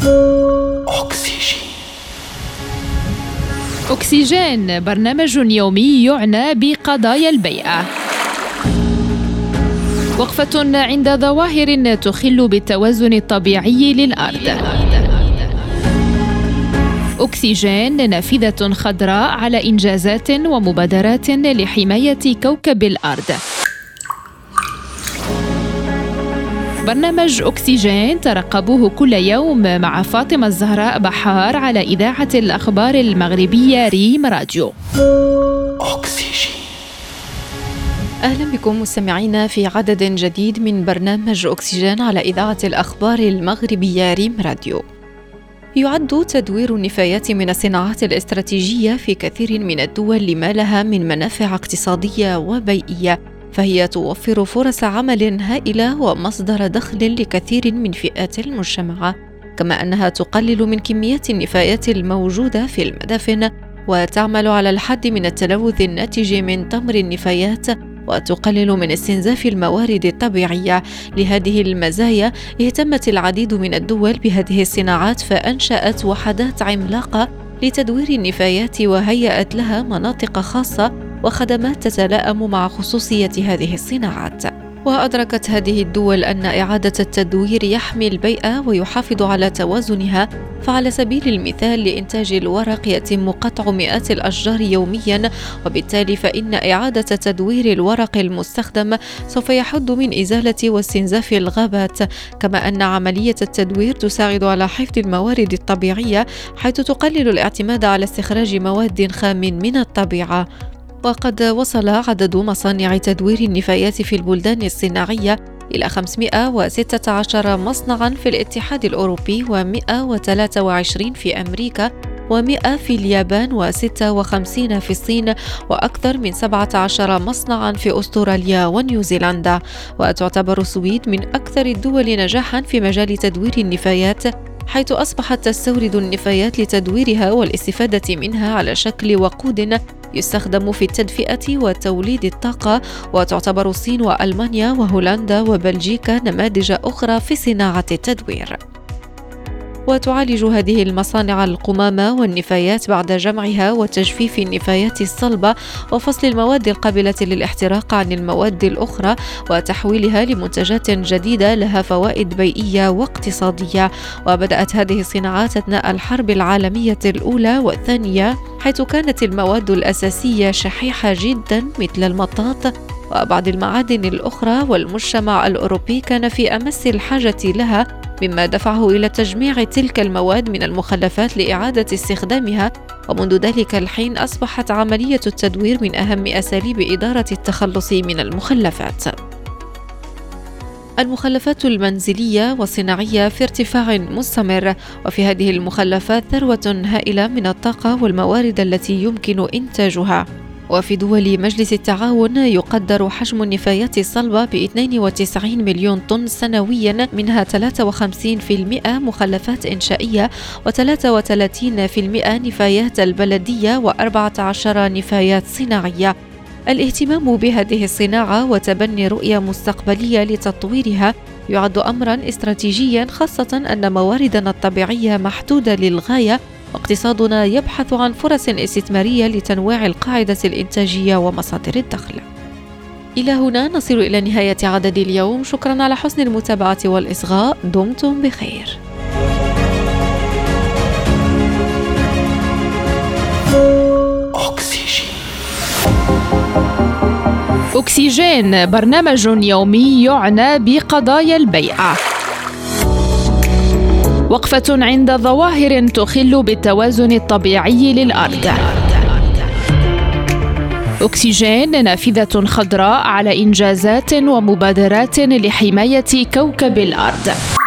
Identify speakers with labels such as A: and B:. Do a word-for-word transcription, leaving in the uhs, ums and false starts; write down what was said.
A: أكسجين.
B: أكسجين برنامج يومي يعنى بقضايا البيئة. وقفة عند ظواهر تخل بالتوازن الطبيعي للأرض. أكسجين نافذة خضراء على إنجازات ومبادرات لحماية كوكب الأرض. برنامج أكسجين ترقبوه كل يوم مع فاطمة الزهراء بحار على إذاعة الأخبار المغربية ريم راديو.
A: أكسجين.
C: أهلا بكم مستمعينا في عدد جديد من برنامج أكسجين على إذاعة الأخبار المغربية ريم راديو. يعد تدوير النفايات من الصناعات الاستراتيجية في كثير من الدول لما لها من منافع اقتصادية وبيئية، فهي توفر فرص عمل هائلة ومصدر دخل لكثير من فئات المجتمع، كما أنها تقلل من كميات النفايات الموجودة في المدافن، وتعمل على الحد من التلوث الناتج من تمر النفايات، وتقلل من استنزاف الموارد الطبيعية. لهذه المزايا اهتمت العديد من الدول بهذه الصناعات، فأنشأت وحدات عملاقة لتدوير النفايات وهيأت لها مناطق خاصة وخدمات تتلائم مع خصوصية هذه الصناعات. وأدركت هذه الدول أن إعادة التدوير يحمي البيئة ويحافظ على توازنها، فعلى سبيل المثال لإنتاج الورق يتم قطع مئات الأشجار يومياً، وبالتالي فإن إعادة تدوير الورق المستخدم سوف يحد من إزالة واستنزاف الغابات، كما أن عملية التدوير تساعد على حفظ الموارد الطبيعية، حيث تقلل الاعتماد على استخراج مواد خام من الطبيعة. وقد وصل عدد مصانع تدوير النفايات في البلدان الصناعية إلى خمسمائة وستة عشر مصنعاً في الاتحاد الأوروبي، ومئة وثلاثة وعشرين في أمريكا، ومئة في اليابان، وستة وخمسين في الصين، وأكثر من سبعة عشر مصنعاً في أستراليا ونيوزيلندا. وتعتبر السويد من أكثر الدول نجاحاً في مجال تدوير النفايات، حيث أصبحت تستورد النفايات لتدويرها والاستفادة منها على شكل وقود يستخدم في التدفئة وتوليد الطاقة. وتعتبر الصين وألمانيا وهولندا وبلجيكا نماذج أخرى في صناعة التدوير. وتعالج هذه المصانع القمامة والنفايات بعد جمعها وتجفيف النفايات الصلبة وفصل المواد القابلة للاحتراق عن المواد الأخرى وتحويلها لمنتجات جديدة لها فوائد بيئية واقتصادية. وبدأت هذه الصناعات أثناء الحرب العالمية الأولى والثانية، حيث كانت المواد الأساسية شحيحة جدا مثل المطاط وبعض المعادن الأخرى، والمجتمع الأوروبي كان في أمس الحاجة لها، مما دفعه إلى تجميع تلك المواد من المخلفات لإعادة استخدامها. ومنذ ذلك الحين أصبحت عملية التدوير من أهم أساليب إدارة التخلص من المخلفات. المخلفات المنزلية والصناعية في ارتفاع مستمر، وفي هذه المخلفات ثروة هائلة من الطاقة والموارد التي يمكن إنتاجها. وفي دول مجلس التعاون يقدر حجم النفايات الصلبة ب اثنين وتسعين مليون طن سنويا، منها ثلاثة وخمسين بالمئة مخلفات إنشائية، وثلاثة وثلاثين بالمئة نفايات البلدية، وأربعة عشر نفايات صناعية. الاهتمام بهذه الصناعة وتبني رؤية مستقبلية لتطويرها يعد أمرا استراتيجيا، خاصة أن مواردنا الطبيعية محدودة للغاية، واقتصادنا يبحث عن فرص استثمارية لتنويع القاعدة الإنتاجية ومصادر الدخل. إلى هنا نصل إلى نهاية عدد اليوم. شكرا على حسن المتابعة والإصغاء. دمتم بخير.
A: أكسجين.
B: أكسجين برنامج يومي يعنى بقضايا البيئة. وقفة عند ظواهر تخل بالتوازن الطبيعي للأرض. أكسجين نافذة خضراء على إنجازات ومبادرات لحماية كوكب الأرض.